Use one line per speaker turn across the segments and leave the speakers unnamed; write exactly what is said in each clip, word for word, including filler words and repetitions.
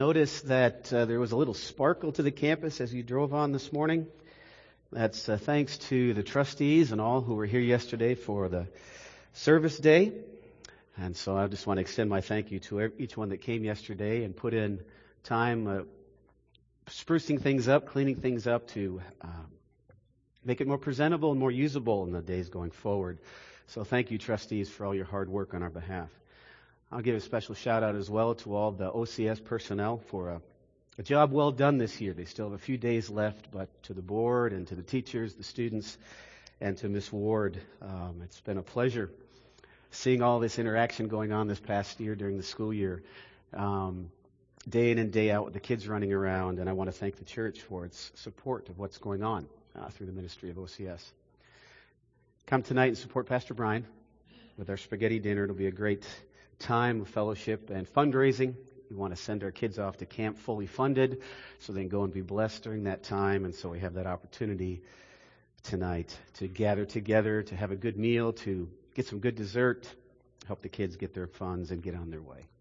Notice that uh, there was a little sparkle to the campus as you drove on this morning. That's uh, thanks to the trustees and all who were here yesterday for the service day. And so I just want to extend my thank you to each one that came yesterday and put in time uh, sprucing things up, cleaning things up to uh, make it more presentable and more usable in the days going forward. So thank you, trustees, for all your hard work on our behalf. I'll give a special shout out as well to all the O C S personnel for a, a job well done this year. They still have a few days left, but to the board and to the teachers, the students, and to Miss Ward, um, it's been a pleasure seeing all this interaction going on this past year during the school year, um, day in and day out with the kids running around. And I want to thank the church for its support of what's going on uh, through the ministry of O C S. Come tonight and support Pastor Brian with our spaghetti dinner. It'll be a great time of fellowship and fundraising. We want to send our kids off to camp fully funded so they can go and be blessed during that time. And so we have that opportunity tonight to gather together, to have a good meal, to get some good dessert, help the kids get their funds and get on their way.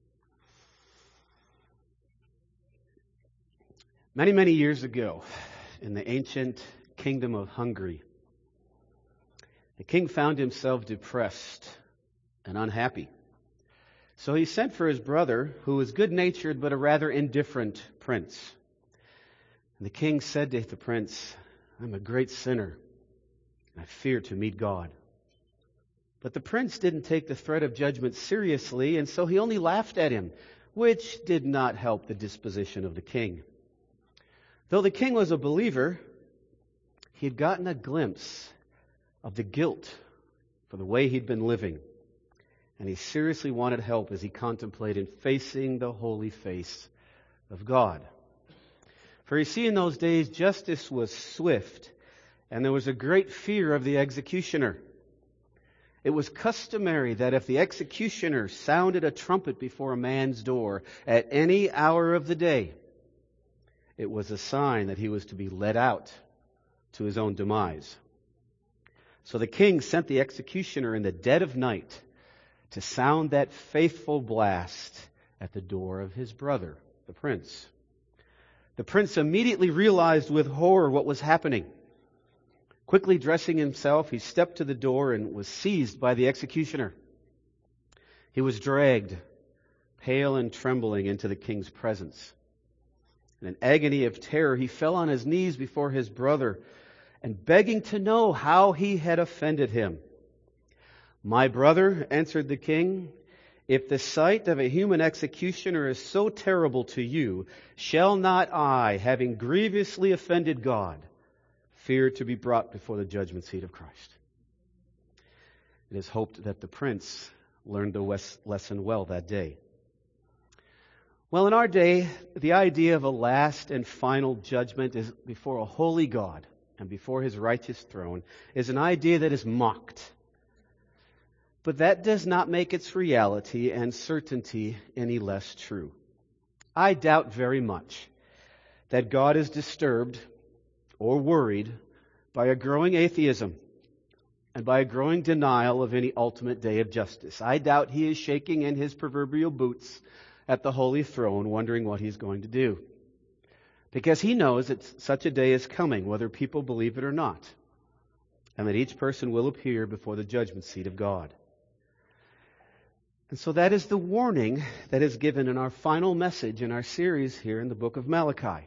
Many, many years ago, in the ancient kingdom of Hungary, the king found himself depressed and unhappy. So he sent for his brother, who was good-natured but a rather indifferent prince. And the king said to the prince, "I'm a great sinner, and I fear to meet God." But the prince didn't take the threat of judgment seriously, and so he only laughed at him, which did not help the disposition of the king. Though the king was a believer, he had gotten a glimpse of the guilt for the way he'd been living. And he seriously wanted help as he contemplated facing the holy face of God. For you see, in those days, justice was swift, and there was a great fear of the executioner. It was customary that if the executioner sounded a trumpet before a man's door at any hour of the day, it was a sign that he was to be led out to his own demise. So the king sent the executioner in the dead of night to sound that faithful blast at the door of his brother, the prince. The prince immediately realized with horror what was happening. Quickly dressing himself, he stepped to the door and was seized by the executioner. He was dragged, pale and trembling, into the king's presence. In an agony of terror, he fell on his knees before his brother and begging to know how he had offended him. "My brother," answered the king, "if the sight of a human executioner is so terrible to you, shall not I, having grievously offended God, fear to be brought before the judgment seat of Christ?" It is hoped that the prince learned the lesson well that day. Well, in our day, the idea of a last and final judgment is before a holy God and before His righteous throne is an idea that is mocked. But that does not make its reality and certainty any less true. I doubt very much that God is disturbed or worried by a growing atheism and by a growing denial of any ultimate day of justice. I doubt He is shaking in His proverbial boots at the holy throne, wondering what He's going to do. Because He knows that such a day is coming, whether people believe it or not, and that each person will appear before the judgment seat of God. And so that is the warning that is given in our final message in our series here in the book of Malachi.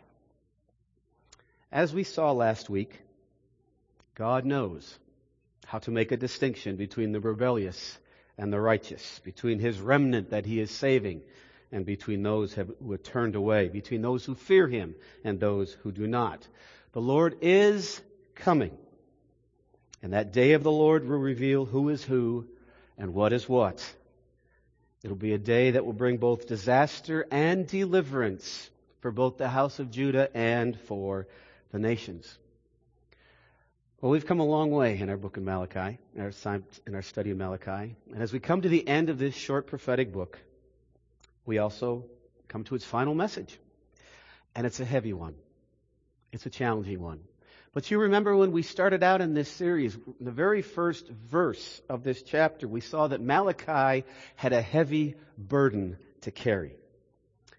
As we saw last week, God knows how to make a distinction between the rebellious and the righteous, between His remnant that He is saving and between those who have turned away, between those who fear Him and those who do not. The Lord is coming, and that day of the Lord will reveal who is who and what is what. It'll be a day that will bring both disaster and deliverance for both the house of Judah and for the nations. Well, we've come a long way in our book of Malachi, in our, in our study of Malachi. And as we come to the end of this short prophetic book, we also come to its final message. And it's a heavy one. It's a challenging one. But you remember when we started out in this series, in the very first verse of this chapter, we saw that Malachi had a heavy burden to carry.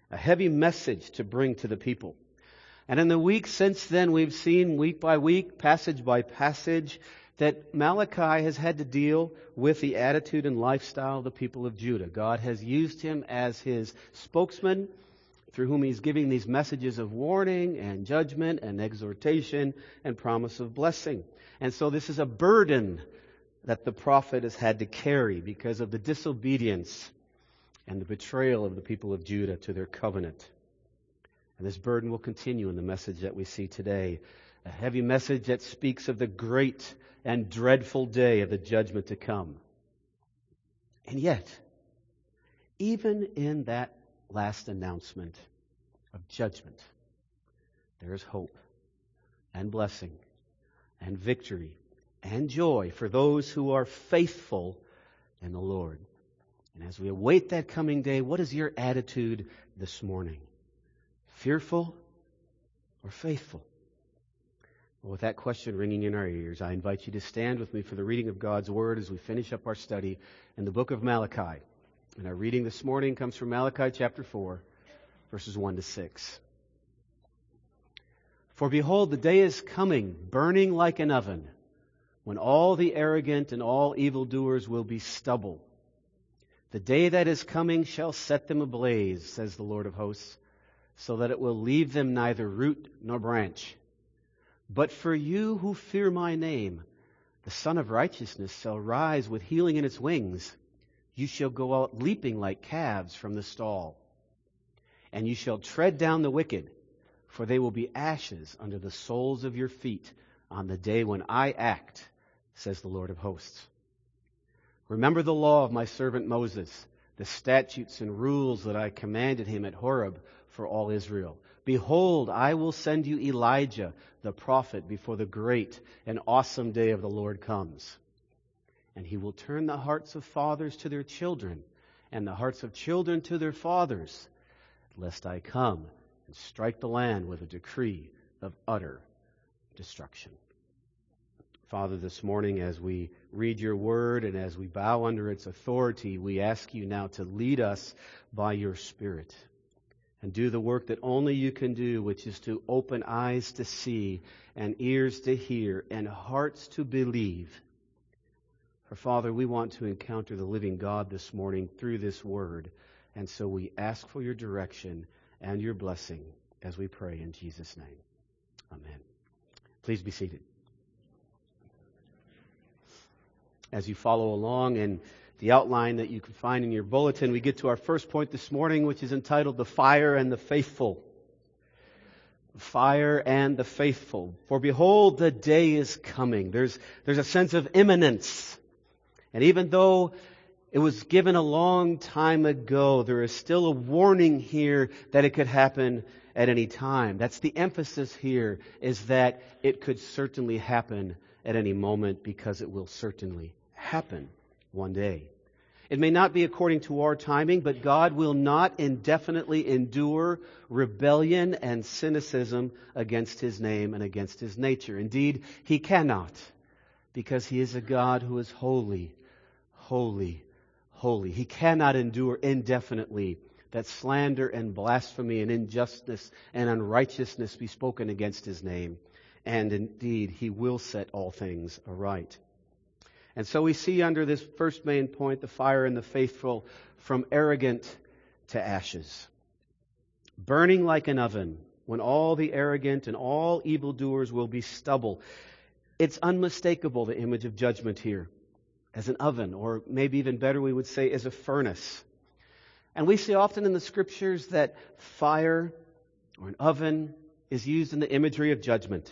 a heavy message to bring to the people. And in the weeks since then, we've seen week by week, passage by passage, that Malachi has had to deal with the attitude and lifestyle of the people of Judah. God has used him as his spokesman, through whom he's giving these messages of warning and judgment and exhortation and promise of blessing. And so this is a burden that the prophet has had to carry because of the disobedience and the betrayal of the people of Judah to their covenant. And this burden will continue in the message that we see today. A heavy message that speaks of the great and dreadful day of the judgment to come. And yet, even in that last announcement of judgment, there is hope and blessing and victory and joy for those who are faithful in the Lord. And as we await that coming day, what is your attitude this morning? Fearful or faithful? Well, with that question ringing in our ears, I invite you to stand with me for the reading of God's Word as we finish up our study in the book of Malachi. And our reading this morning comes from Malachi chapter four, verses one to six. For behold, the day is coming, burning like an oven, when all the arrogant and all evildoers will be stubble. The day that is coming shall set them ablaze, says the Lord of hosts, so that it will leave them neither root nor branch. But for you who fear my name, the Son of Righteousness shall rise with healing in its wings. You shall go out leaping like calves from the stall. And you shall tread down the wicked, for they will be ashes under the soles of your feet on the day when I act, says the Lord of hosts. Remember the law of my servant Moses, the statutes and rules that I commanded him at Horeb for all Israel. Behold, I will send you Elijah, the prophet, before the great and awesome day of the Lord comes. And he will turn the hearts of fathers to their children, and the hearts of children to their fathers, lest I come and strike the land with a decree of utter destruction. Father, this morning as we read your word and as we bow under its authority, we ask you now to lead us by your Spirit and do the work that only you can do, which is to open eyes to see and ears to hear and hearts to believe. For Father, we want to encounter the living God this morning through this word. And so we ask for your direction and your blessing as we pray in Jesus' name. Amen. Please be seated. As you follow along in the outline that you can find in your bulletin, we get to our first point this morning, which is entitled The Fire and the Faithful. The Fire and the Faithful. For behold, the day is coming. There's, there's a sense of imminence. And even though it was given a long time ago, there is still a warning here that it could happen at any time. That's the emphasis here, is that it could certainly happen at any moment, because it will certainly happen one day. It may not be according to our timing, but God will not indefinitely endure rebellion and cynicism against His name and against His nature. Indeed, He cannot, because He is a God who is holy, holy, holy. He cannot endure indefinitely that slander and blasphemy and injustice and unrighteousness be spoken against His name. And indeed, He will set all things aright. And so we see under this first main point, the fire and the faithful, from arrogant to ashes. Burning like an oven, when all the arrogant and all evildoers will be stubble. It's unmistakable, the image of judgment here, as an oven, or maybe even better we would say as a furnace. And we see often in the Scriptures that fire or an oven is used in the imagery of judgment.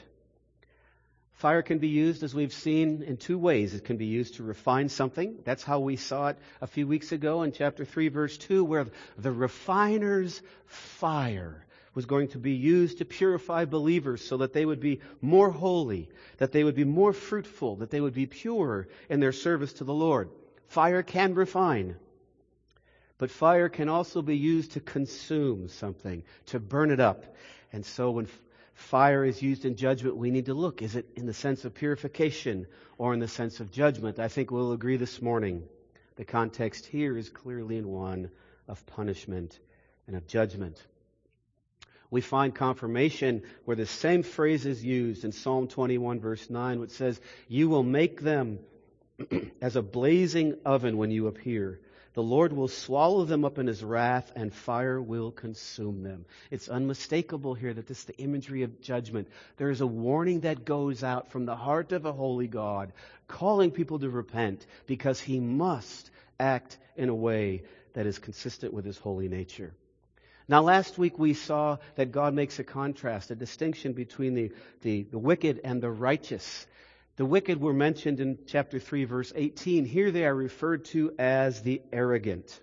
Fire can be used, as we've seen, in two ways. It can be used to refine something. That's how we saw it a few weeks ago in chapter three, verse two, where the refiner's fire was going to be used to purify believers so that they would be more holy, that they would be more fruitful, that they would be pure in their service to the Lord. Fire can refine. But fire can also be used to consume something, to burn it up. And so when fire is used in judgment, we need to look. Is it in the sense of purification or in the sense of judgment? I think we'll agree this morning. The context here is clearly in one of punishment and of judgment. We find confirmation where the same phrase is used in Psalm twenty-one, verse nine, which says, "You will make them as a blazing oven when you appear. The Lord will swallow them up in His wrath, and fire will consume them." It's unmistakable here that this is the imagery of judgment. There is a warning that goes out from the heart of a holy God, calling people to repent, because He must act in a way that is consistent with His holy nature. Now, last week we saw that God makes a contrast, a distinction between the, the, the wicked and the righteous. The wicked were mentioned in chapter three, verse eighteen. Here they are referred to as the arrogant.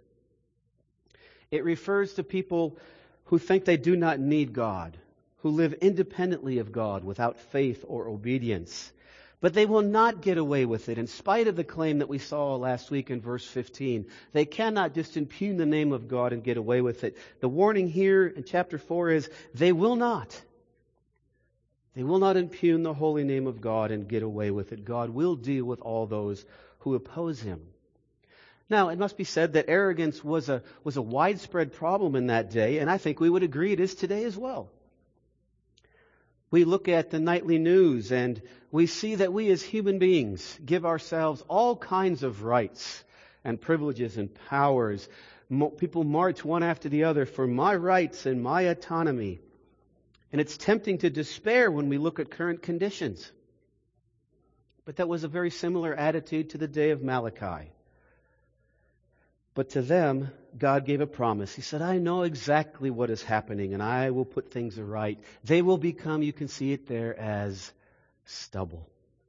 It refers to people who think they do not need God, who live independently of God without faith or obedience. But they will not get away with it, in spite of the claim that we saw last week in verse fifteen. They cannot just impugn the name of God and get away with it. The warning here in chapter four is they will not. They will not impugn the holy name of God and get away with it. God will deal with all those who oppose Him. Now, it must be said that arrogance was a, was a widespread problem in that day, and I think we would agree it is today as well. We look at the nightly news and we see that we as human beings give ourselves all kinds of rights and privileges and powers. Mo- people march one after the other for my rights and my autonomy. And it's tempting to despair when we look at current conditions. But that was a very similar attitude to the day of Malachi. But to them, God gave a promise. He said, "I know exactly what is happening, and I will put things right. They will become," you can see it there, as stubble.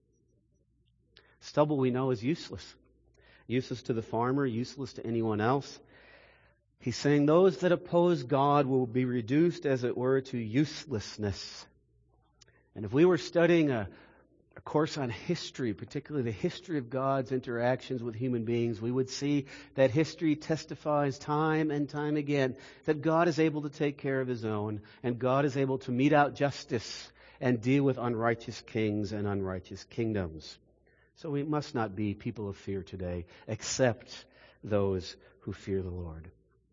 Stubble, we know, is useless. Useless to the farmer, useless to anyone else. He's saying those that oppose God will be reduced, as it were, to uselessness. And if we were studying a A course on history, particularly the history of God's interactions with human beings, we would see that history testifies time and time again that God is able to take care of His own, and God is able to mete out justice and deal with unrighteous kings and unrighteous kingdoms. So we must not be people of fear today, except those who fear the Lord.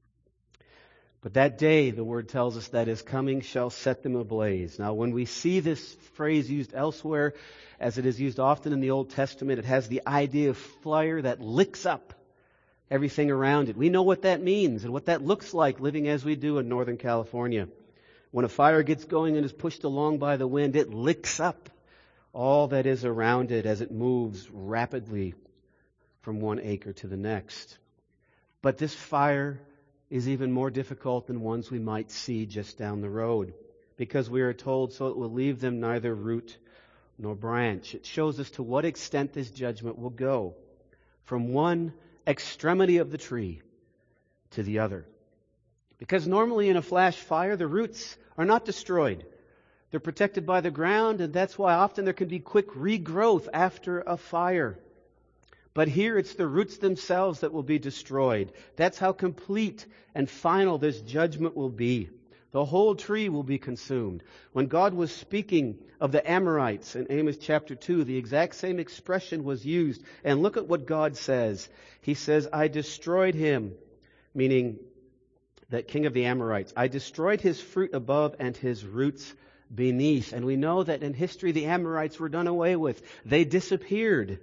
But that day, the Word tells us, that is coming shall set them ablaze. Now, when we see this phrase used elsewhere, as it is used often in the Old Testament, it has the idea of fire that licks up everything around it. We know what that means and what that looks like living as we do in Northern California. When a fire gets going and is pushed along by the wind, it licks up all that is around it as it moves rapidly from one acre to the next. But this fire is even more difficult than ones we might see just down the road, because we are told, so it will leave them neither root nor branch. It shows us to what extent this judgment will go, from one extremity of the tree to the other. Because normally in a flash fire, the roots are not destroyed. They're protected by the ground, and that's why often there can be quick regrowth after a fire. But here it's the roots themselves that will be destroyed. That's how complete and final this judgment will be. The whole tree will be consumed. When God was speaking of the Amorites in Amos chapter two, the exact same expression was used. And look at what God says. He says, "I destroyed him," meaning that king of the Amorites. "I destroyed his fruit above and his roots beneath." And we know that in history the Amorites were done away with. They disappeared.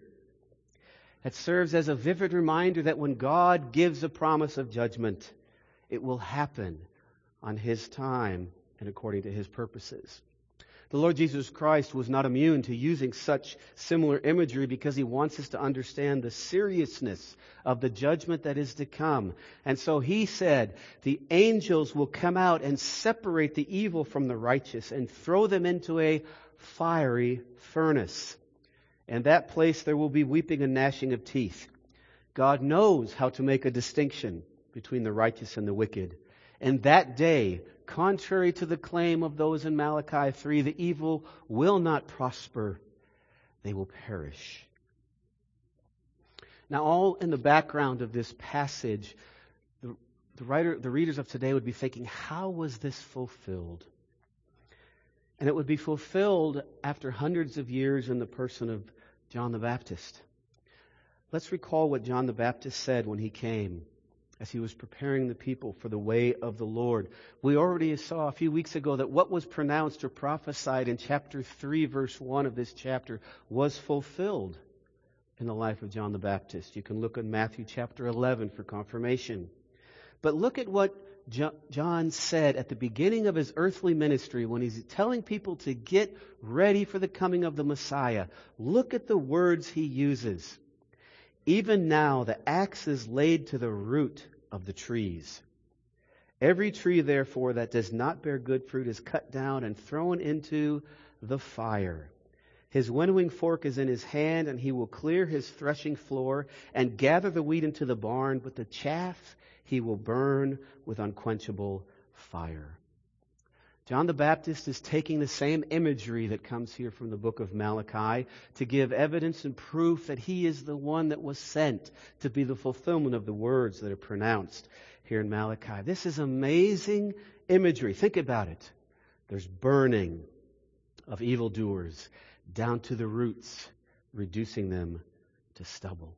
It serves as a vivid reminder that when God gives a promise of judgment, it will happen on His time and according to His purposes. The Lord Jesus Christ was not immune to using such similar imagery, because He wants us to understand the seriousness of the judgment that is to come. And so He said, the angels will come out and separate the evil from the righteous and throw them into a fiery furnace. In that place there will be weeping and gnashing of teeth. God knows how to make a distinction between the righteous and the wicked. And that day, contrary to the claim of those in Malachi three, the evil will not prosper. They will perish. Now, all in the background of this passage, the, the writer, the readers of today would be thinking, how was this fulfilled? And it would be fulfilled after hundreds of years in the person of John the Baptist. Let's recall what John the Baptist said when he came. as he was preparing the people for the way of the Lord. We already saw a few weeks ago that what was pronounced or prophesied in chapter three, verse one of this chapter was fulfilled in the life of John the Baptist. You can look at Matthew chapter eleven for confirmation. But look at what John said at the beginning of his earthly ministry when he's telling people to get ready for the coming of the Messiah. Look at the words he uses. Even now the axe is laid to the root of the trees. Every tree, therefore, that does not bear good fruit is cut down and thrown into the fire. His winnowing fork is in his hand, and he will clear his threshing floor and gather the wheat into the barn, but the chaff he will burn with unquenchable fire. John the Baptist is taking the same imagery that comes here from the book of Malachi to give evidence and proof that he is the one that was sent to be the fulfillment of the words that are pronounced here in Malachi. This is amazing imagery. Think about it. There's burning of evildoers down to the roots, reducing them to stubble.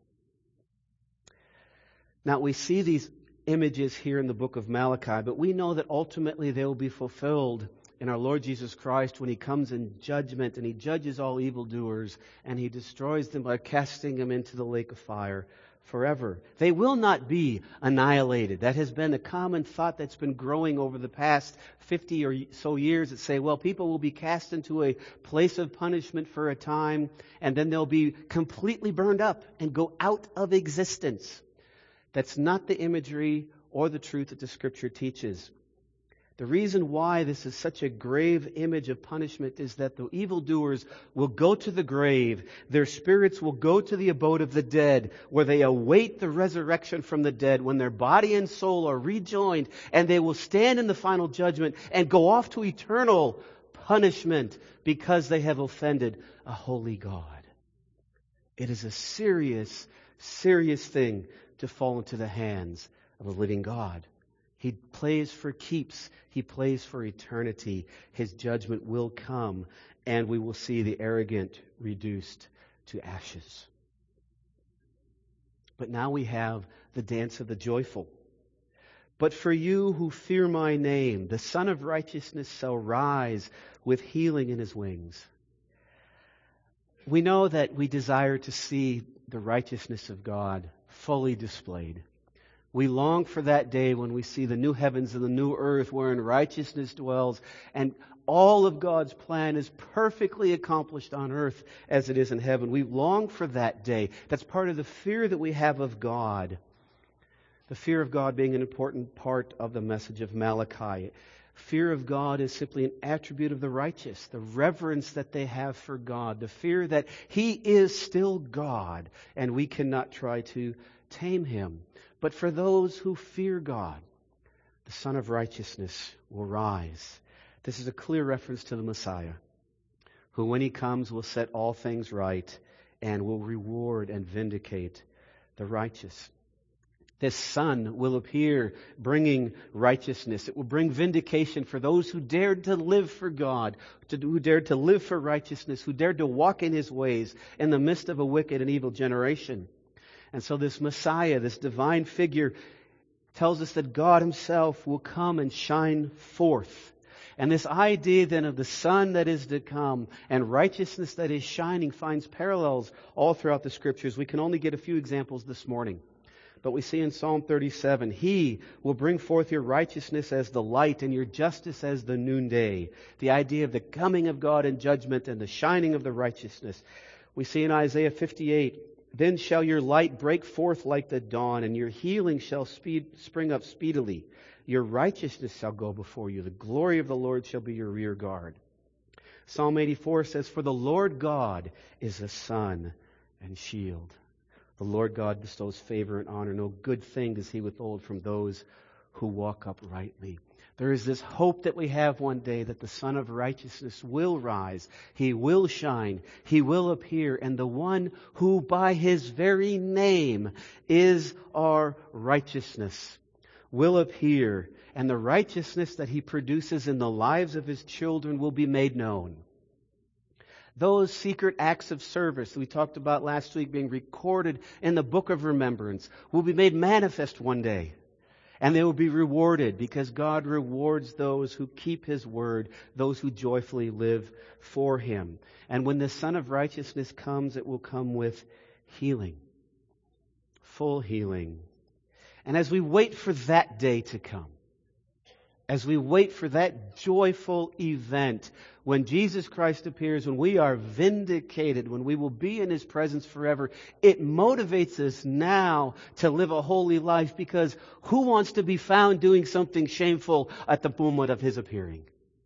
Now we see these images here in the book of Malachi, but we know that ultimately they will be fulfilled in our Lord Jesus Christ when he comes in judgment and he judges all evildoers and he destroys them by casting them into the lake of fire forever. They will not be annihilated. That has been a common thought that's been growing over the past fifty or so years that say, well, people will be cast into a place of punishment for a time and then they'll be completely burned up and go out of existence. That's not the imagery or the truth that the Scripture teaches. The reason why this is such a grave image of punishment is that the evildoers will go to the grave. Their spirits will go to the abode of the dead, where they await the resurrection from the dead, when their body and soul are rejoined, and they will stand in the final judgment and go off to eternal punishment because they have offended a holy God. It is a serious, serious thing to fall into the hands of a living God. He plays for keeps. He plays for eternity. His judgment will come, and we will see the arrogant reduced to ashes. But now we have the dance of the joyful. But for you who fear my name, the Son of Righteousness shall rise with healing in his wings. We know that we desire to see the righteousness of God fully displayed. We long for that day when we see the new heavens and the new earth wherein righteousness dwells and all of God's plan is perfectly accomplished on earth as it is in heaven. We long for that day. That's part of the fear that we have of God. The fear of God being an important part of the message of Malachi. Fear of God is simply an attribute of the righteous, the reverence that they have for God, the fear that He is still God and we cannot try to tame Him. But for those who fear God, the Son of Righteousness will rise. This is a clear reference to the Messiah, who when He comes will set all things right and will reward and vindicate the righteous. This Son will appear bringing righteousness. It will bring vindication for those who dared to live for God, to, who dared to live for righteousness, who dared to walk in His ways in the midst of a wicked and evil generation. And so this Messiah, this divine figure, tells us that God Himself will come and shine forth. And this idea then of the sun that is to come and righteousness that is shining finds parallels all throughout the Scriptures. We can only get a few examples this morning. But we see in Psalm thirty-seven, He will bring forth your righteousness as the light and your justice as the noonday. The idea of the coming of God in judgment and the shining of the righteousness. We see in Isaiah fifty-eight, then shall your light break forth like the dawn, and your healing shall speed, spring up speedily. Your righteousness shall go before you. The glory of the Lord shall be your rear guard. Psalm eighty-four says, for the Lord God is a sun and shield. The Lord God bestows favor and honor. No good thing does He withhold from those who walk uprightly. There is this hope that we have one day that the Son of Righteousness will rise. He will shine. He will appear. And the one who by His very name is our righteousness will appear. And the righteousness that He produces in the lives of His children will be made known. Those secret acts of service we talked about last week being recorded in the book of remembrance will be made manifest one day. And they will be rewarded because God rewards those who keep His word, those who joyfully live for Him. And when the Son of Righteousness comes, it will come with healing. Full healing. And as we wait for that day to come, as we wait for that joyful event, when Jesus Christ appears, when we are vindicated, when we will be in His presence forever, it motivates us now to live a holy life, because who wants to be found doing something shameful at the moment of His appearing?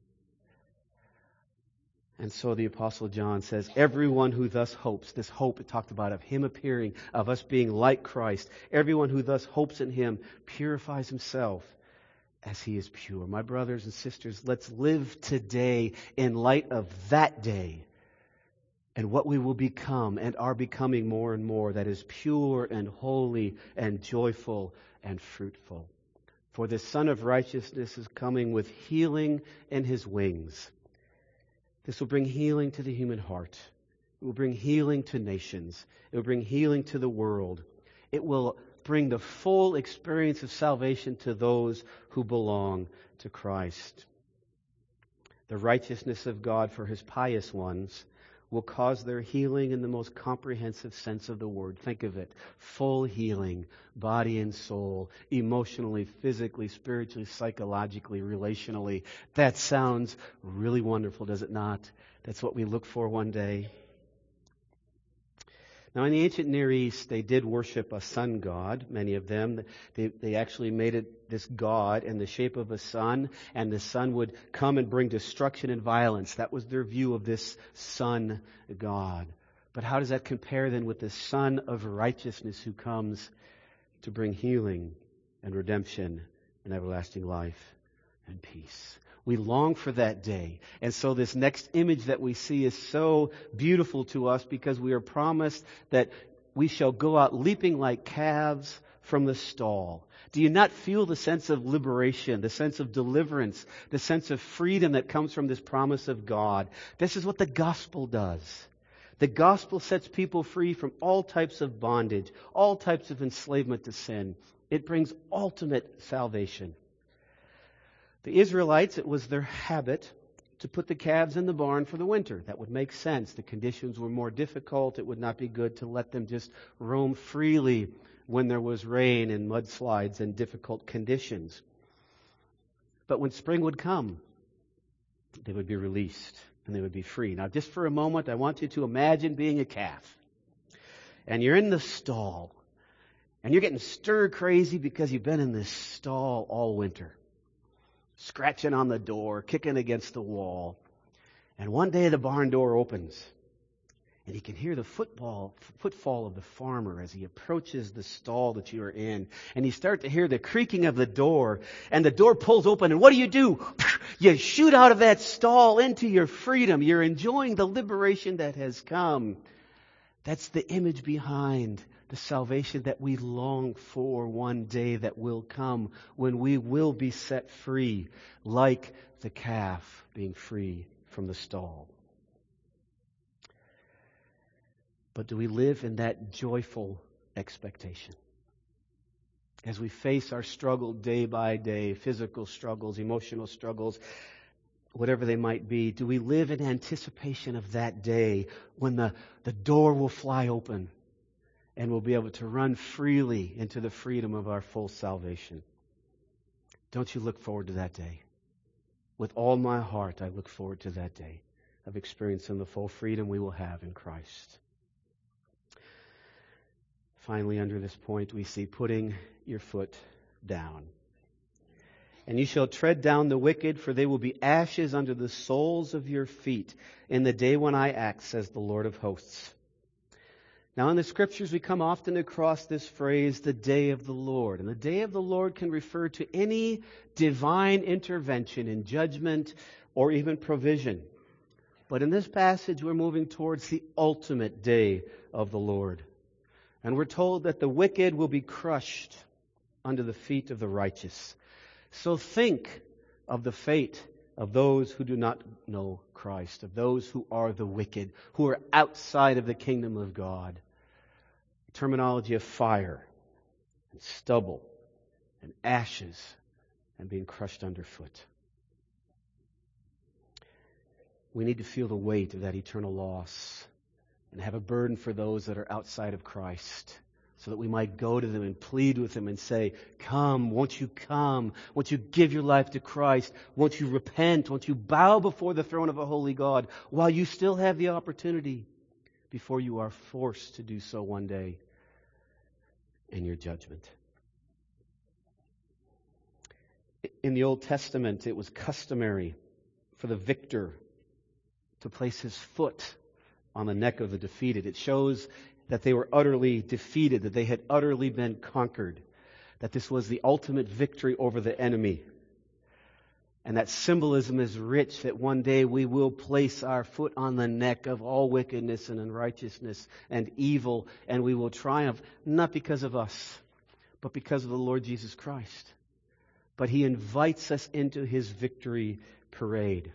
And so the Apostle John says, everyone who thus hopes, this hope it talked about of Him appearing, of us being like Christ, everyone who thus hopes in Him purifies himself as He is pure. My brothers and sisters, let's live today in light of that day and what we will become and are becoming more and more, that is pure and holy and joyful and fruitful. For the Son of Righteousness is coming with healing in His wings. This will bring healing to the human heart. It will bring healing to nations. It will bring healing to the world. It will bring the full experience of salvation to those who belong to Christ. The righteousness of God for His pious ones will cause their healing in the most comprehensive sense of the word. Think of it. Full healing, body and soul, emotionally, physically, spiritually, psychologically, relationally. That sounds really wonderful, does it not? That's what we look for one day. Now, in the ancient Near East, they did worship a sun god, many of them. They, they actually made it this god in the shape of a sun, and the sun would come and bring destruction and violence. That was their view of this sun god. But how does that compare then with the Son of Righteousness who comes to bring healing and redemption and everlasting life and peace? We long for that day. And so this next image that we see is so beautiful to us, because we are promised that we shall go out leaping like calves from the stall. Do you not feel the sense of liberation, the sense of deliverance, the sense of freedom that comes from this promise of God? This is what the gospel does. The gospel sets people free from all types of bondage, all types of enslavement to sin. It brings ultimate salvation. The Israelites, it was their habit to put the calves in the barn for the winter. That would make sense. The conditions were more difficult. It would not be good to let them just roam freely when there was rain and mudslides and difficult conditions. But when spring would come, they would be released and they would be free. Now, just for a moment, I want you to imagine being a calf. And you're in the stall. And you're getting stir crazy because you've been in this stall all winter, scratching on the door, kicking against the wall. And one day the barn door opens, and you can hear the football, footfall of the farmer as he approaches the stall that you are in. And you start to hear the creaking of the door, and the door pulls open, and what do you do? You shoot out of that stall into your freedom. You're enjoying the liberation that has come. That's the image behind the salvation that we long for one day that will come, when we will be set free like the calf being free from the stall. But do we live in that joyful expectation? As we face our struggle day by day, physical struggles, emotional struggles, whatever they might be, do we live in anticipation of that day when the, the door will fly open and we'll be able to run freely into the freedom of our full salvation? Don't you look forward to that day? With all my heart, I look forward to that day of experiencing the full freedom we will have in Christ. Finally, under this point, we see putting your foot down. And you shall tread down the wicked, for they will be ashes under the soles of your feet in the day when I act, says the Lord of hosts. Now, in the Scriptures, we come often across this phrase, the day of the Lord. And the day of the Lord can refer to any divine intervention in judgment or even provision. But in this passage, we're moving towards the ultimate day of the Lord. And we're told that the wicked will be crushed under the feet of the righteous. So think of the fate of those who do not know Christ, of those who are the wicked, who are outside of the kingdom of God. Terminology of fire and stubble and ashes and being crushed underfoot. We need to feel the weight of that eternal loss and have a burden for those that are outside of Christ, so that we might go to them and plead with them and say, come, won't you come? Won't you give your life to Christ? Won't you repent? Won't you bow before the throne of a holy God while you still have the opportunity before you are forced to do so one day in your judgment? In the Old Testament, it was customary for the victor to place his foot on the neck of the defeated. It shows that they were utterly defeated, that they had utterly been conquered, that this was the ultimate victory over the enemy. And that symbolism is rich, that one day we will place our foot on the neck of all wickedness and unrighteousness and evil, and we will triumph, not because of us, but because of the Lord Jesus Christ. But He invites us into His victory parade.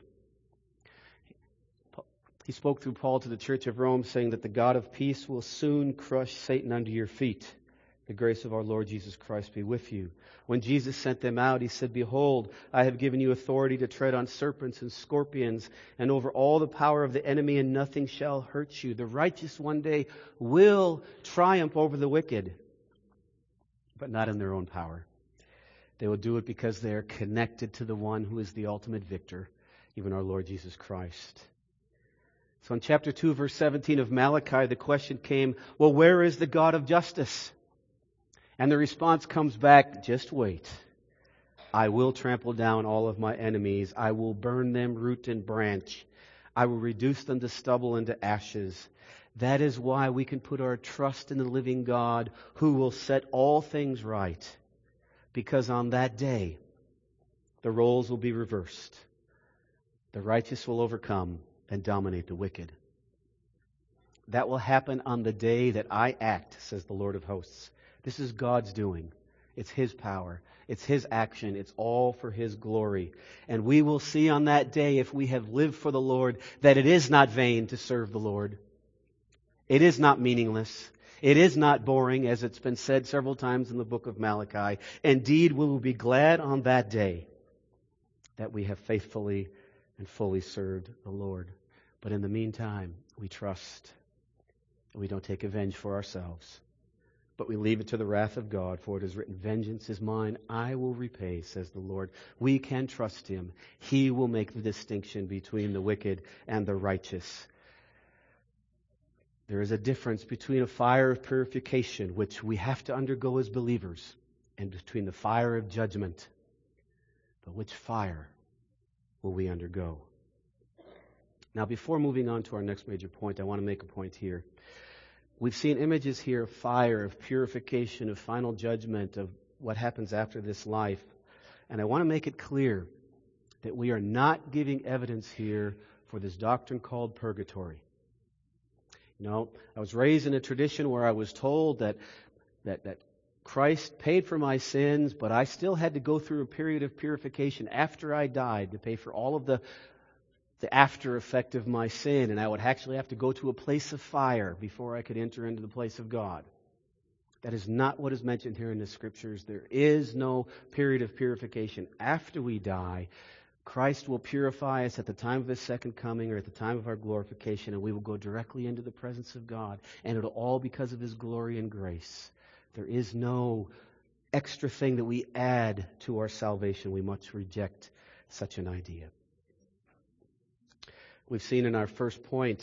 He spoke through Paul to the church of Rome, saying that the God of peace will soon crush Satan under your feet. The grace of our Lord Jesus Christ be with you. When Jesus sent them out, He said, behold, I have given you authority to tread on serpents and scorpions and over all the power of the enemy, and nothing shall hurt you. The righteous one day will triumph over the wicked, but not in their own power. They will do it because they are connected to the one who is the ultimate victor, even our Lord Jesus Christ. So in chapter two, verse seventeen of Malachi, the question came, well, where is the God of justice? And the response comes back, just wait. I will trample down all of my enemies. I will burn them root and branch. I will reduce them to stubble and to ashes. That is why we can put our trust in the living God who will set all things right. Because on that day, the roles will be reversed. The righteous will overcome and dominate the wicked. That will happen on the day that I act, says the Lord of hosts. This is God's doing. It's His power. It's His action. It's all for His glory. And we will see on that day, if we have lived for the Lord, that it is not vain to serve the Lord. It is not meaningless. It is not boring, as it's been said several times in the book of Malachi. Indeed, we will be glad on that day that we have faithfully and fully served the Lord. But in the meantime, we trust. We don't take revenge for ourselves, but we leave it to the wrath of God, for it is written, vengeance is mine, I will repay, says the Lord. We can trust Him. He will make the distinction between the wicked and the righteous. There is a difference between a fire of purification, which we have to undergo as believers, and between the fire of judgment. But which fire will we undergo? Now, before moving on to our next major point, I want to make a point here. We've seen images here of fire, of purification, of final judgment, of what happens after this life. And I want to make it clear that we are not giving evidence here for this doctrine called purgatory. You know, I was raised in a tradition where I was told that that that Christ paid for my sins, but I still had to go through a period of purification after I died to pay for all of the the after effect of my sin, and I would actually have to go to a place of fire before I could enter into the place of God. That is not what is mentioned here in the Scriptures. There is no period of purification. After we die, Christ will purify us at the time of His second coming or at the time of our glorification, and we will go directly into the presence of God, and it'll all because of His glory and grace. There is no extra thing that we add to our salvation. We must reject such an idea. We've seen in our first point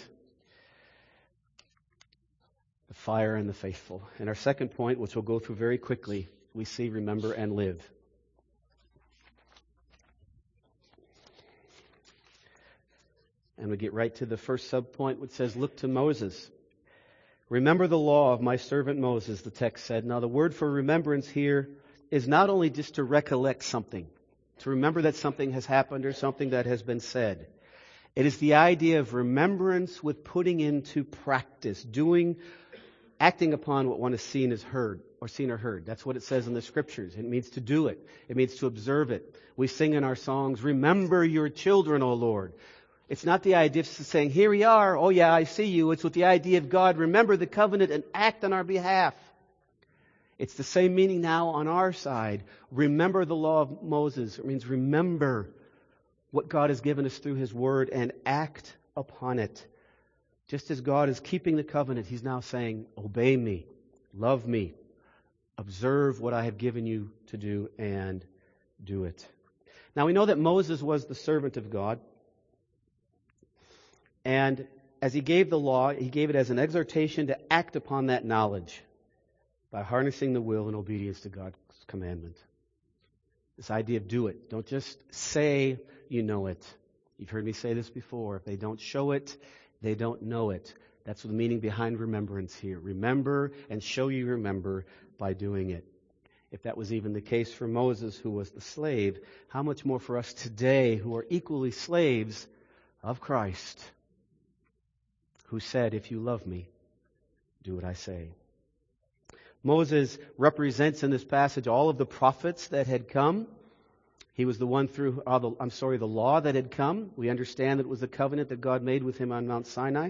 the fire and the faithful. In our second point, which we'll go through very quickly, we see remember and live. And we get right to the first subpoint, which says, look to Moses. Remember the law of my servant Moses, the text said. Now the word for remembrance here is not only just to recollect something, to remember that something has happened or something that has been said. It is the idea of remembrance with putting into practice, doing, acting upon what one has seen is heard, or seen or heard. That's what it says in the Scriptures. It means to do it. It means to observe it. We sing in our songs, remember your children, O Lord. It's not the idea of saying, here we are, oh yeah, I see you. It's with the idea of God, remember the covenant and act on our behalf. It's the same meaning now on our side. Remember the law of Moses. It means remember what God has given us through His Word and act upon it. Just as God is keeping the covenant, He's now saying, obey me, love me, observe what I have given you to do and do it. Now we know that Moses was the servant of God. And as he gave the law, he gave it as an exhortation to act upon that knowledge by harnessing the will in obedience to God's commandment. This idea of do it. Don't just say you know it. You've heard me say this before. If they don't show it, they don't know it. That's the meaning behind remembrance here. Remember and show you remember by doing it. If that was even the case for Moses, who was the slave, how much more for us today, who are equally slaves of Christ, who said, if you love me, do what I say. Moses represents in this passage all of the prophets that had come. He was the one through, uh, the, I'm sorry, the law that had come. We understand that it was the covenant that God made with him on Mount Sinai.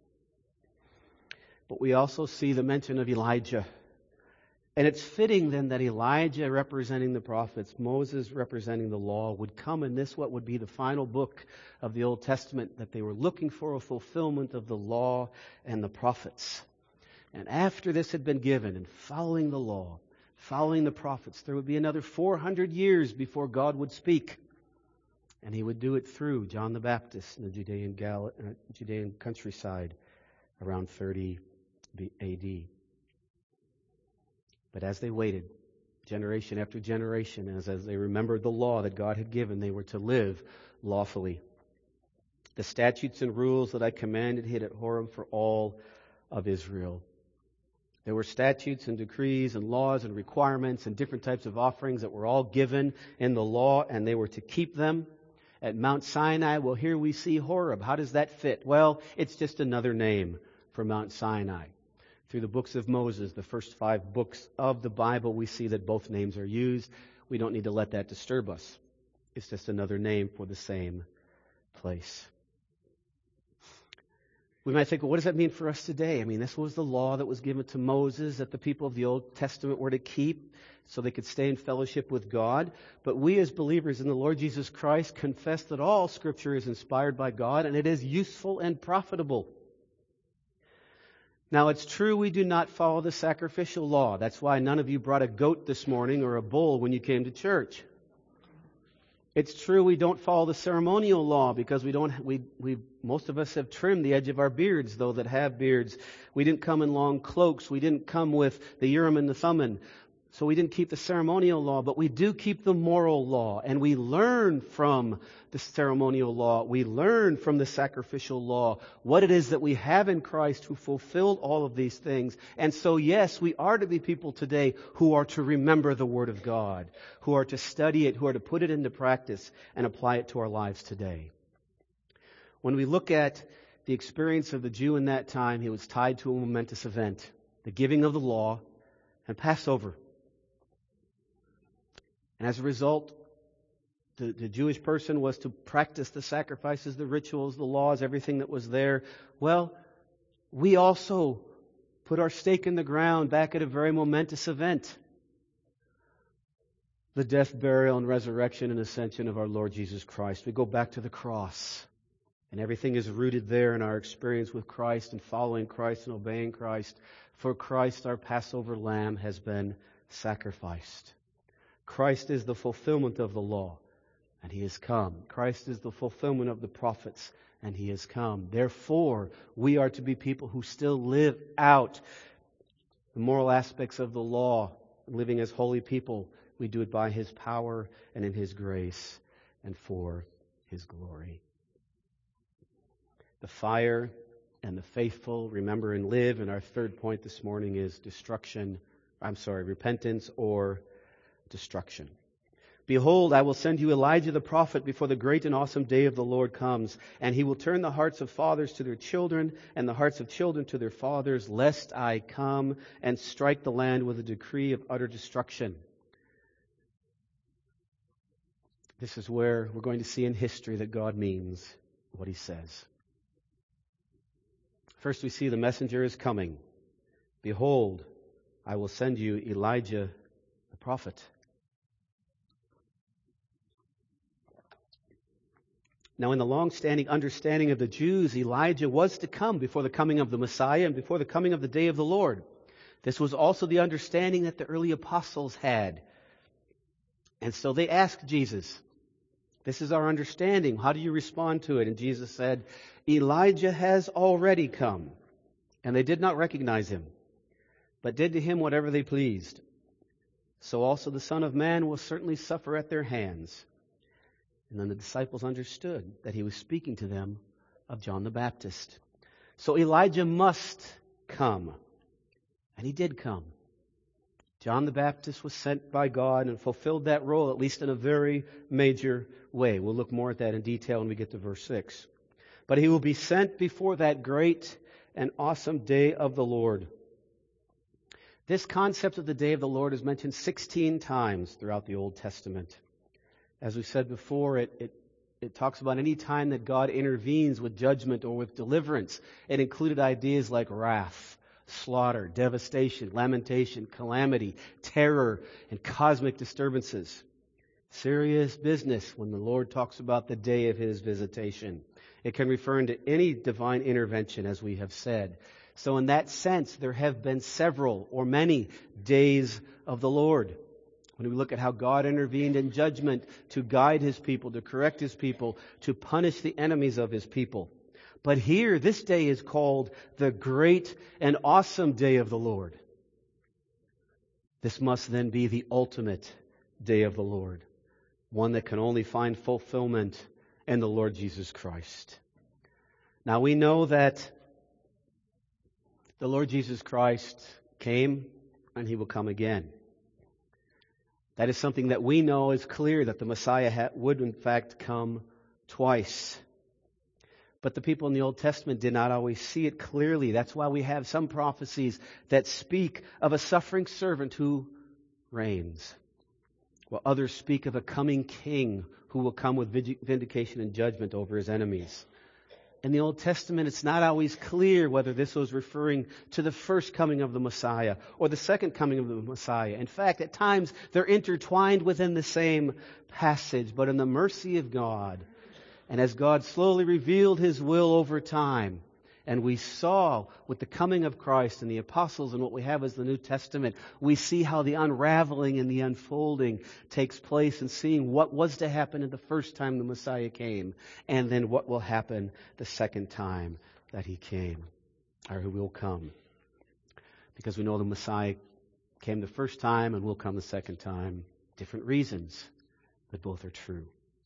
But we also see the mention of Elijah. And it's fitting then that Elijah representing the prophets, Moses representing the law, would come in this, what would be the final book of the Old Testament, that they were looking for a fulfillment of the law and the prophets. And after this had been given, and following the law, following the prophets, there would be another four hundred years before God would speak. And He would do it through John the Baptist in the Judean, Gal- uh, Judean countryside around thirty A D. But as they waited, generation after generation, as, as they remembered the law that God had given, they were to live lawfully. The statutes and rules that I commanded hid at Horeb for all of Israel. There were statutes and decrees and laws and requirements and different types of offerings that were all given in the law, and they were to keep them. At Mount Sinai, well, here we see Horeb. How does that fit? Well, it's just another name for Mount Sinai. Through the books of Moses, the first five books of the Bible, we see that both names are used. We don't need to let that disturb us. It's just another name for the same place. We might think, well, what does that mean for us today? I mean, this was the law that was given to Moses that the people of the Old Testament were to keep so they could stay in fellowship with God. But we as believers in the Lord Jesus Christ confess that all Scripture is inspired by God and it is useful and profitable. Now, it's true we do not follow the sacrificial law. That's why none of you brought a goat this morning or a bull when you came to church. It's true we don't follow the ceremonial law because we don't. We we most of us have trimmed the edge of our beards, though that have beards. We didn't come in long cloaks. We didn't come with the Urim and the Thummim. So we didn't keep the ceremonial law, but we do keep the moral law. And we learn from the ceremonial law. We learn from the sacrificial law what it is that we have in Christ who fulfilled all of these things. And so, yes, we are to be people today who are to remember the Word of God, who are to study it, who are to put it into practice and apply it to our lives today. When we look at the experience of the Jew in that time, he was tied to a momentous event, the giving of the law and Passover. And as a result, the, the Jewish person was to practice the sacrifices, the rituals, the laws, everything that was there. Well, we also put our stake in the ground back at a very momentous event. The death, burial, and resurrection and ascension of our Lord Jesus Christ. We go back to the cross. And everything is rooted there in our experience with Christ and following Christ and obeying Christ. For Christ, our Passover lamb, has been sacrificed. Christ is the fulfillment of the law, and He has come. Christ is the fulfillment of the prophets, and He has come. Therefore, we are to be people who still live out the moral aspects of the law, living as holy people. We do it by His power and in His grace and for His glory. The fire and the faithful remember and live. And our third point this morning is destruction. I'm sorry, repentance or destruction. Behold, I will send you Elijah the prophet before the great and awesome day of the Lord comes, and he will turn the hearts of fathers to their children and the hearts of children to their fathers, lest I come and strike the land with a decree of utter destruction. This is where we're going to see in history that God means what He says. First, we see the messenger is coming. Behold, I will send you Elijah the prophet. Now, in the long-standing understanding of the Jews, Elijah was to come before the coming of the Messiah and before the coming of the day of the Lord. This was also the understanding that the early apostles had. And so they asked Jesus, this is our understanding. How do you respond to it? And Jesus said, Elijah has already come. And they did not recognize him, but did to him whatever they pleased. So also the Son of Man will certainly suffer at their hands. And then the disciples understood that he was speaking to them of John the Baptist. So Elijah must come. And he did come. John the Baptist was sent by God and fulfilled that role, at least in a very major way. We'll look more at that in detail when we get to verse six. But he will be sent before that great and awesome day of the Lord. This concept of the day of the Lord is mentioned sixteen times throughout the Old Testament. As we said before, it, it, it talks about any time that God intervenes with judgment or with deliverance. It included ideas like wrath, slaughter, devastation, lamentation, calamity, terror, and cosmic disturbances. Serious business when the Lord talks about the day of His visitation. It can refer to any divine intervention, as we have said. So in that sense, there have been several or many days of the Lord. When we look at how God intervened in judgment to guide His people, to correct His people, to punish the enemies of His people. But here, this day is called the great and awesome day of the Lord. This must then be the ultimate day of the Lord. One that can only find fulfillment in the Lord Jesus Christ. Now we know that the Lord Jesus Christ came and He will come again. That is something that we know is clear, that the Messiah ha- would in fact come twice. But the people in the Old Testament did not always see it clearly. That's why we have some prophecies that speak of a suffering servant who reigns, while others speak of a coming king who will come with vindication and judgment over his enemies. In the Old Testament, it's not always clear whether this was referring to the first coming of the Messiah or the second coming of the Messiah. In fact, at times, they're intertwined within the same passage. But in the mercy of God, and as God slowly revealed His will over time, and we saw with the coming of Christ and the apostles and what we have as the New Testament, we see how the unraveling and the unfolding takes place, and seeing what was to happen in the first time the Messiah came, and then what will happen the second time that He came, or who will come. Because we know the Messiah came the first time and will come the second time. Different reasons, but both are true.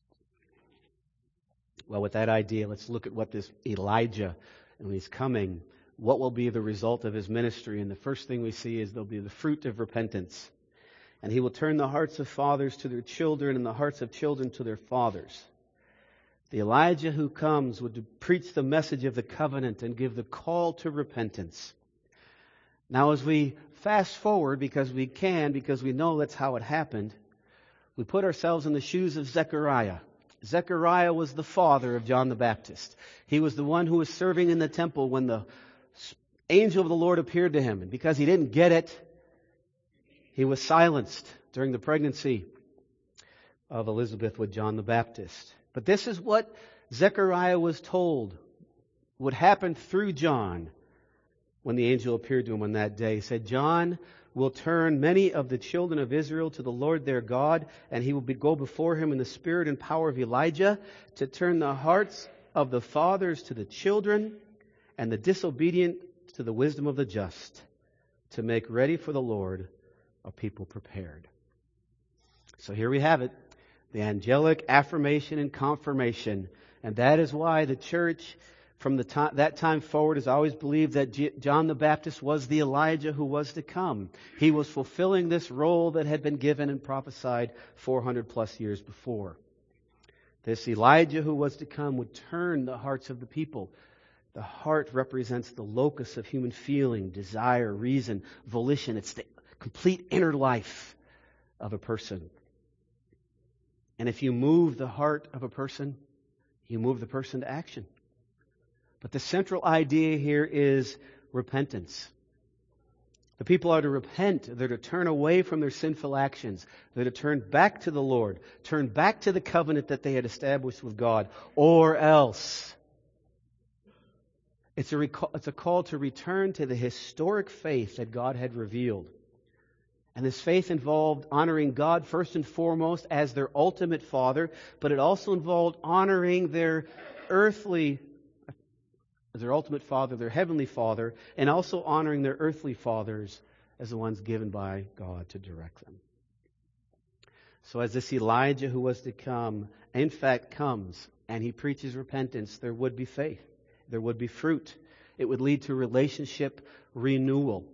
Well, with that idea, let's look at what this Elijah, and when he's coming, what will be the result of his ministry? And the first thing we see is there'll be the fruit of repentance. And he will turn the hearts of fathers to their children and the hearts of children to their fathers. The Elijah who comes would preach the message of the covenant and give the call to repentance. Now, as we fast forward, because we can, because we know that's how it happened, we put ourselves in the shoes of Zechariah. Zechariah was the father of John the Baptist. He was the one who was serving in the temple when the angel of the Lord appeared to him. And because he didn't get it, he was silenced during the pregnancy of Elizabeth with John the Baptist. But this is what Zechariah was told would happen through John when the angel appeared to him on that day. He said, John will turn many of the children of Israel to the Lord their God, and he will be, go before him in the spirit and power of Elijah to turn the hearts of the fathers to the children and the disobedient to the wisdom of the just, to make ready for the Lord a people prepared. So here we have it, the angelic affirmation and confirmation. And that is why the church from the time, that time forward has always believed that G- John the Baptist was the Elijah who was to come. He was fulfilling this role that had been given and prophesied four hundred plus years before. This Elijah who was to come would turn the hearts of the people. The heart represents the locus of human feeling, desire, reason, volition. It's the complete inner life of a person. And if you move the heart of a person, you move the person to action. But the central idea here is repentance. The people are to repent. They're to turn away from their sinful actions. They're to turn back to the Lord, turn back to the covenant that they had established with God, or else. It's a, recall, it's a call to return to the historic faith that God had revealed. And this faith involved honoring God first and foremost as their ultimate Father, but it also involved honoring their earthly, their ultimate Father, their heavenly Father, and also honoring their earthly fathers as the ones given by God to direct them. So as this Elijah who was to come, in fact, comes, and he preaches repentance, there would be faith. There would be fruit. It would lead to relationship renewal.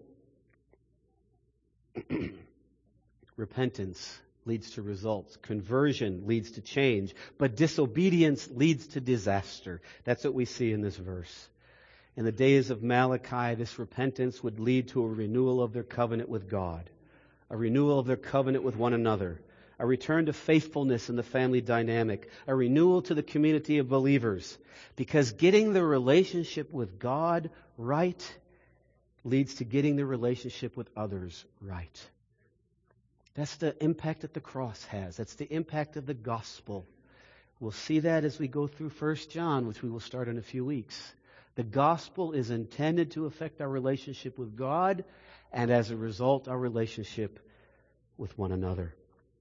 Repentance leads to results. Conversion leads to change. But disobedience leads to disaster. That's what we see in this verse. In the days of Malachi, this repentance would lead to a renewal of their covenant with God, a renewal of their covenant with one another, a return to faithfulness in the family dynamic, a renewal to the community of believers. Because getting the relationship with God right leads to getting the relationship with others right. That's the impact that the cross has. That's the impact of the gospel. We'll see that as we go through First John, which we will start in a few weeks. The gospel is intended to affect our relationship with God, and as a result, our relationship with one another.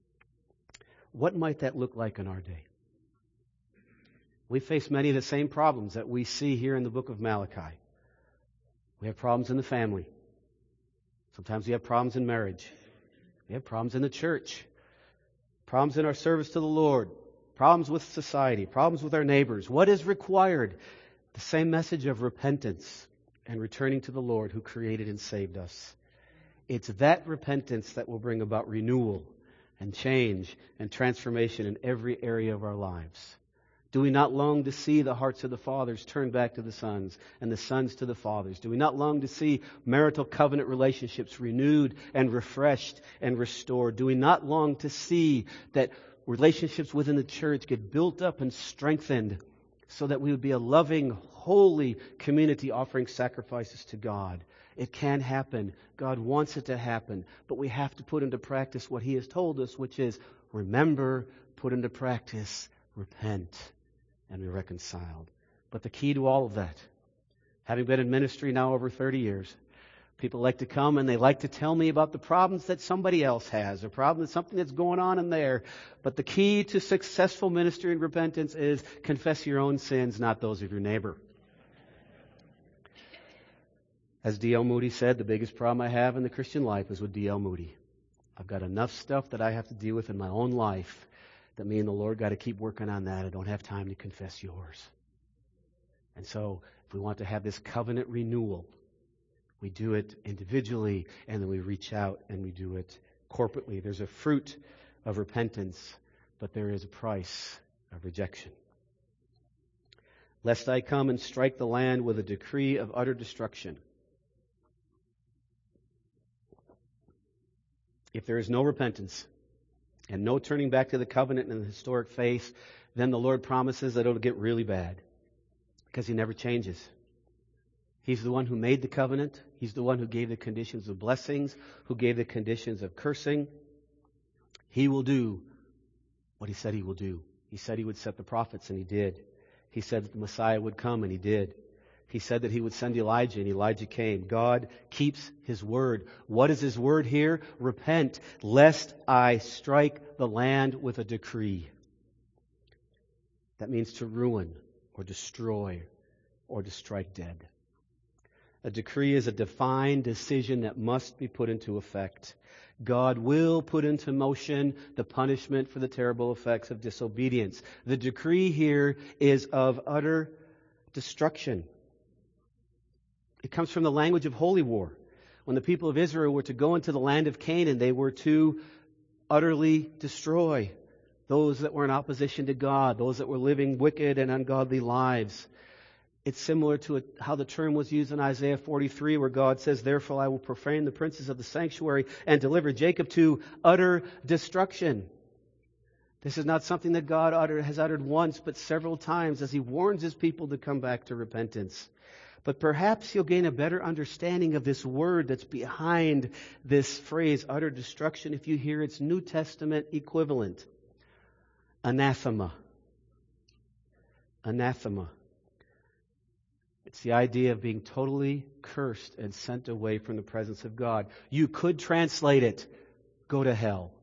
What might that look like in our day? We face many of the same problems that we see here in the book of Malachi. We have problems in the family. Sometimes we have problems in marriage. We have problems in the church. Problems in our service to the Lord. Problems with society. Problems with our neighbors. What is required? The same message of repentance and returning to the Lord who created and saved us. It's that repentance that will bring about renewal and change and transformation in every area of our lives. Do we not long to see the hearts of the fathers turn back to the sons and the sons to the fathers? Do we not long to see marital covenant relationships renewed and refreshed and restored? Do we not long to see that relationships within the church get built up and strengthened so that we would be a loving, holy community offering sacrifices to God? It can happen. God wants it to happen. But we have to put into practice what He has told us, which is remember, put into practice, repent, and be reconciled. But the key to all of that, having been in ministry now over thirty years, people like to come and they like to tell me about the problems that somebody else has, or problems, something that's going on in there. But the key to successful ministry and repentance is confess your own sins, not those of your neighbor. As D L Moody said, the biggest problem I have in the Christian life is with D L Moody. I've got enough stuff that I have to deal with in my own life that me and the Lord got to keep working on that. I don't have time to confess yours. And so, if we want to have this covenant renewal, we do it individually, and then we reach out and we do it corporately. There's a fruit of repentance, but there is a price of rejection. Lest I come and strike the land with a decree of utter destruction. If there is no repentance and no turning back to the covenant and the historic faith, then the Lord promises that it'll get really bad, because He never changes. He's the one who made the covenant. He's the one who gave the conditions of blessings, who gave the conditions of cursing. He will do what He said He will do. He said He would set the prophets, and He did. He said that the Messiah would come, and He did. He said that He would send Elijah, and Elijah came. God keeps His word. What is His word here? Repent, lest I strike the land with a decree. That means to ruin or destroy or to strike dead. A decree is a defined decision that must be put into effect. God will put into motion the punishment for the terrible effects of disobedience. The decree here is of utter destruction. It comes from the language of holy war. When the people of Israel were to go into the land of Canaan, they were to utterly destroy those that were in opposition to God, those that were living wicked and ungodly lives. It's similar to how the term was used in Isaiah forty-three, where God says, "Therefore I will profane the princes of the sanctuary and deliver Jacob to utter destruction." This is not something that God utter, has uttered once, but several times as He warns His people to come back to repentance. But perhaps you'll gain a better understanding of this word that's behind this phrase, utter destruction, if you hear its New Testament equivalent. Anathema. Anathema. It's the idea of being totally cursed and sent away from the presence of God. You could translate it, go to hell.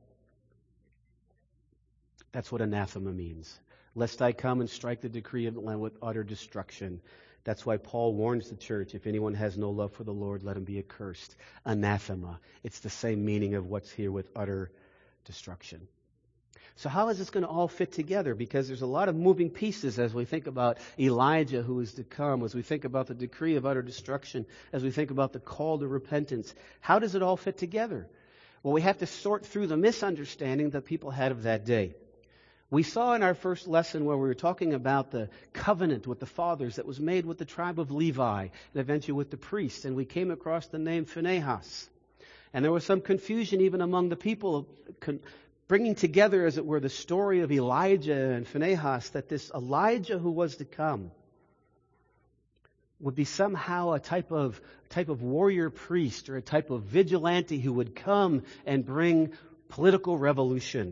That's what anathema means. Lest I come and strike the decree of the land with utter destruction. That's why Paul warns the church, if anyone has no love for the Lord, let him be accursed. Anathema. It's the same meaning of what's here with utter destruction. So how is this going to all fit together? Because there's a lot of moving pieces as we think about Elijah who is to come, as we think about the decree of utter destruction, as we think about the call to repentance. How does it all fit together? Well, we have to sort through the misunderstanding that people had of that day. We saw in our first lesson where we were talking about the covenant with the fathers that was made with the tribe of Levi and eventually with the priests, and we came across the name Phinehas. And there was some confusion even among the people, con- bringing together, as it were, the story of Elijah and Phinehas, that this Elijah who was to come would be somehow a type of type of warrior priest or a type of vigilante who would come and bring political revolution.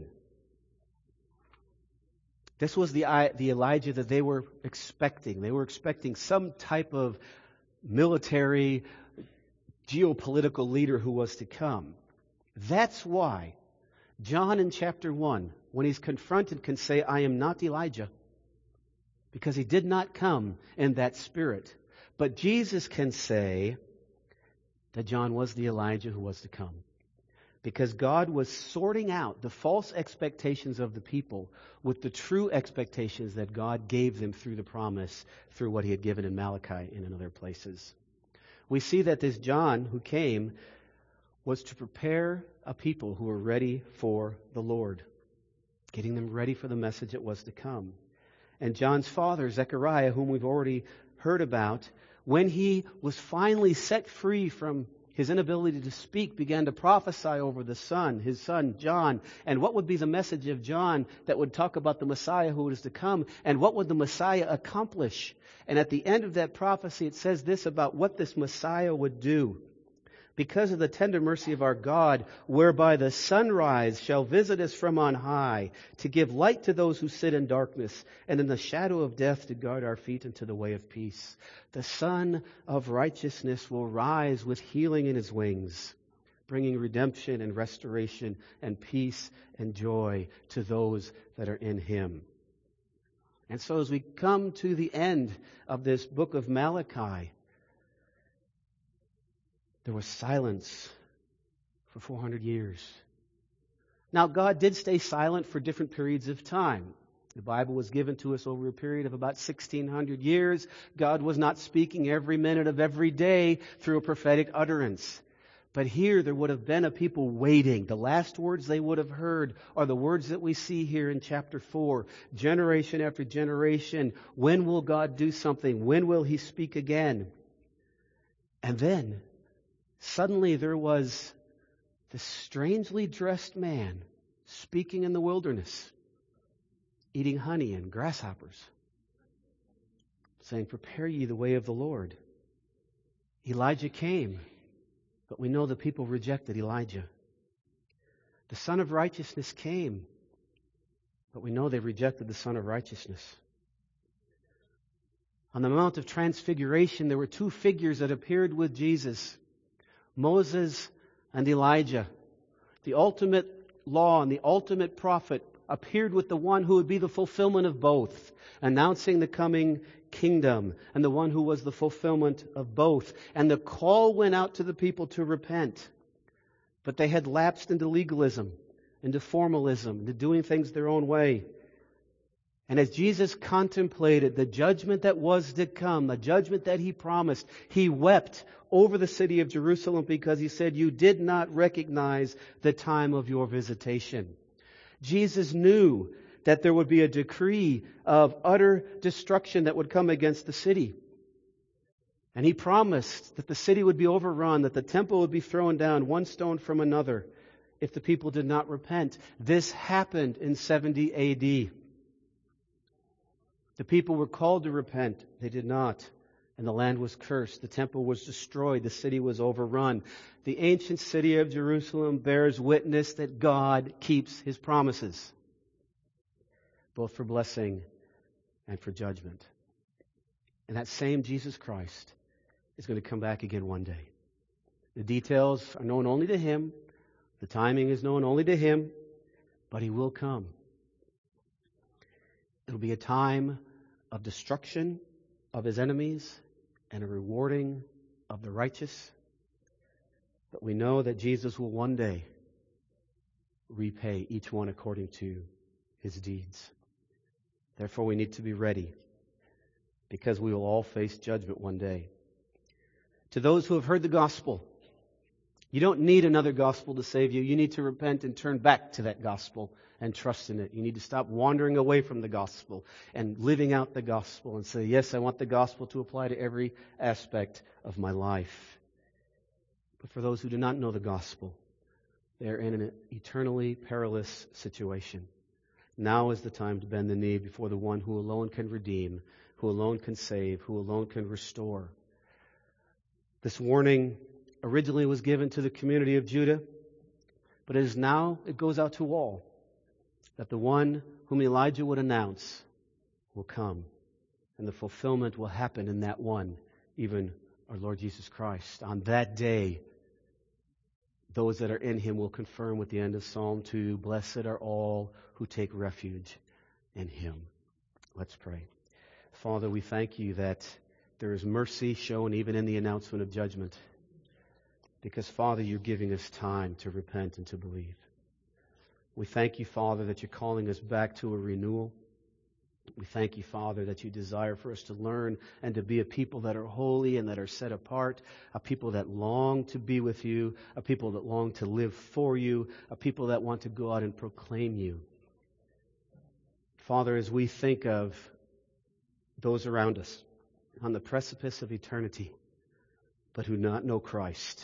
This was the, the Elijah that they were expecting. They were expecting some type of military, geopolitical leader who was to come. That's why John in chapter one, when he's confronted, can say, I am not Elijah. Because he did not come in that spirit. But Jesus can say that John was the Elijah who was to come. Because God was sorting out the false expectations of the people with the true expectations that God gave them through the promise, through what he had given in Malachi and in other places. We see that this John who came was to prepare a people who were ready for the Lord, getting them ready for the message that was to come. And John's father, Zechariah, whom we've already heard about, when he was finally set free from his inability to speak, began to prophesy over the son, his son John. And what would be the message of John that would talk about the Messiah who was to come? And what would the Messiah accomplish? And at the end of that prophecy, it says this about what this Messiah would do. Because of the tender mercy of our God, whereby the sunrise shall visit us from on high, to give light to those who sit in darkness, and in the shadow of death to guard our feet into the way of peace. The Son of righteousness will rise with healing in his wings, bringing redemption and restoration and peace and joy to those that are in him. And so as we come to the end of this book of Malachi, there was silence for four hundred years. Now, God did stay silent for different periods of time. The Bible was given to us over a period of about sixteen hundred years. God was not speaking every minute of every day through a prophetic utterance. But here there would have been a people waiting. The last words they would have heard are the words that we see here in chapter four. Generation after generation. When will God do something? When will he speak again? And then suddenly there was this strangely dressed man speaking in the wilderness, eating honey and grasshoppers, saying, prepare ye the way of the Lord. Elijah came, but we know the people rejected Elijah. The Son of Righteousness came, but we know they rejected the Son of Righteousness. On the Mount of Transfiguration, there were two figures that appeared with Jesus, Moses and Elijah. The ultimate law and the ultimate prophet appeared with the one who would be the fulfillment of both, announcing the coming kingdom, and the one who was the fulfillment of both. And the call went out to the people to repent. But they had lapsed into legalism, into formalism, into doing things their own way. And as Jesus contemplated the judgment that was to come, the judgment that he promised, he wept over the city of Jerusalem because he said, you did not recognize the time of your visitation. Jesus knew that there would be a decree of utter destruction that would come against the city. And he promised that the city would be overrun, that the temple would be thrown down one stone from another if the people did not repent. This happened in seventy A D. The people were called to repent. They did not. and the land was cursed. The temple was destroyed. The city was overrun. The ancient city of Jerusalem bears witness that God keeps His promises, both for blessing and for judgment. And that same Jesus Christ is going to come back again one day. The details are known only to Him. The timing is known only to Him. But He will come. It'll be a time of destruction of His enemies and a rewarding of the righteous. But we know that Jesus will one day repay each one according to his deeds. Therefore, we need to be ready, because we will all face judgment one day. To those who have heard the gospel, you don't need another gospel to save you. You need to repent and turn back to that gospel and trust in it. You need to stop wandering away from the gospel and living out the gospel and say, yes, I want the gospel to apply to every aspect of my life. But for those who do not know the gospel, they are in an eternally perilous situation. Now is the time to bend the knee before the one who alone can redeem, who alone can save, who alone can restore. This warning originally was given to the community of Judah, but it is now, it goes out to all, that the one whom Elijah would announce will come, and the fulfillment will happen in that one, even our Lord Jesus Christ. On that day, those that are in Him will confirm with the end of Psalm two, blessed are all who take refuge in Him. Let's pray. Father, we thank You that there is mercy shown even in the announcement of judgment, because, Father, You're giving us time to repent and to believe. We thank You, Father, that You're calling us back to a renewal. We thank You, Father, that You desire for us to learn and to be a people that are holy and that are set apart, a people that long to be with You, a people that long to live for You, a people that want to go out and proclaim You. Father, as we think of those around us on the precipice of eternity, but who not know Christ,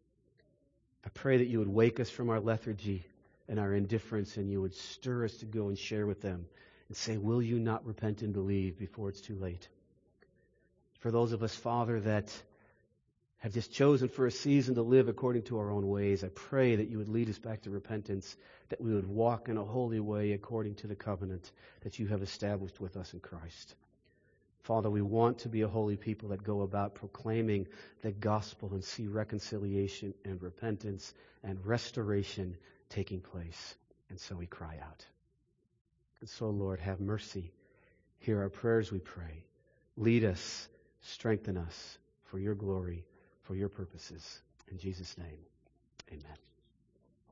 I pray that You would wake us from our lethargy and our indifference, and You would stir us to go and share with them and say, will you not repent and believe before it's too late? For those of us, Father, that have just chosen for a season to live according to our own ways, I pray that You would lead us back to repentance, that we would walk in a holy way according to the covenant that You have established with us in Christ. Father, we want to be a holy people that go about proclaiming the gospel and see reconciliation and repentance and restoration taking place. And so we cry out. And so, Lord, have mercy. Hear our prayers, we pray. Lead us, strengthen us for Your glory, for Your purposes. In Jesus' name, amen.